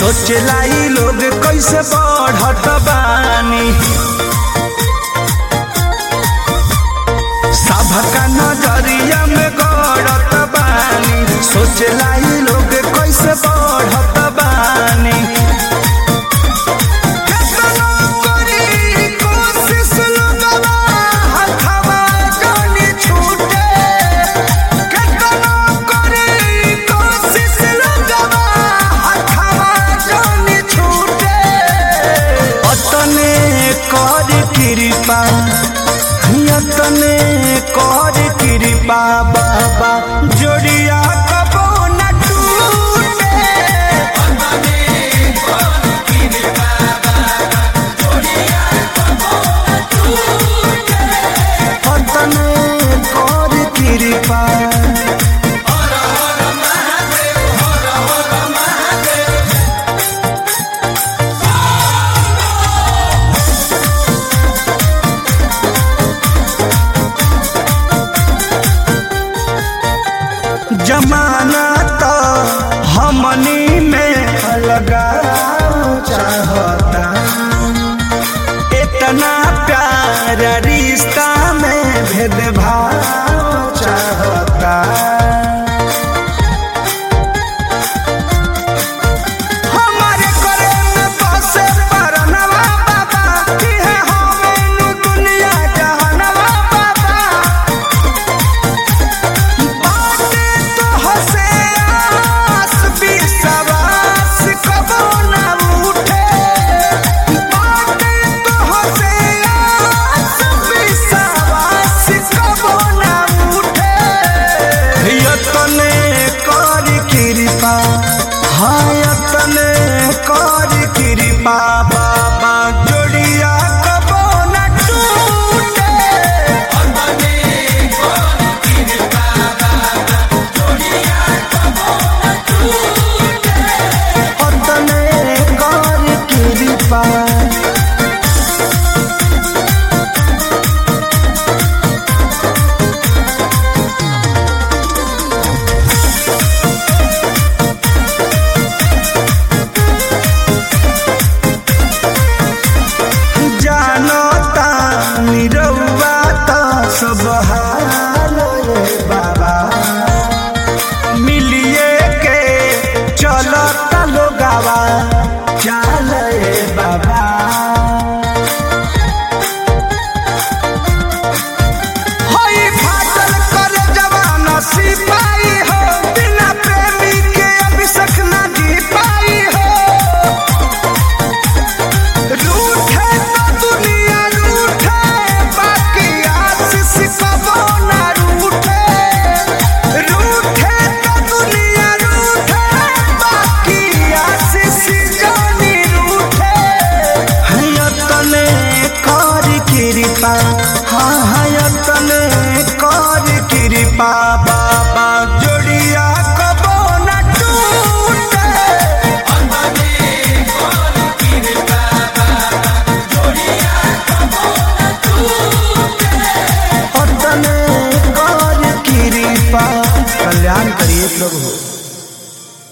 सोचला ई लोग कैसे बढ़त बानी। सबका नजरिया में गड़त बानी, सोचला ई लोग कैसे बढ़त बानी। यतने कर कृपा बाबा जोड़िया कबो न टूटे। यतने कर कृपा जमाना तो हमनी में लगा चाहता, इतना प्यार रिश्ता में भेदभाव चाहता। हमारे करे में बसे परनवा बाबा, कि है हमें दुनिया जहानवा बाबा। यतने कर कृपा बाबा जोड़िया कबो न टूटे। यतने कर कृपा सब हाल बाबा मिलिए के चलता लोगावा चाल बाबा। होई फाटल कर जवान सिपाही हो, बिना प्रेमी के अभिषेक ना जी पाई हो। रूठे तो दुनिया रूठे, बाकी आशीष कबो ना रूठे। रूठे तो दुनिया रूठे, बाकी आशीष जानी रूठे। यतने कर कृपा, हाँ यतने कर कृपा बाबा जोड़िया कबो न टूटे। यतने कर कृपा, कल्याण करिए प्रभु।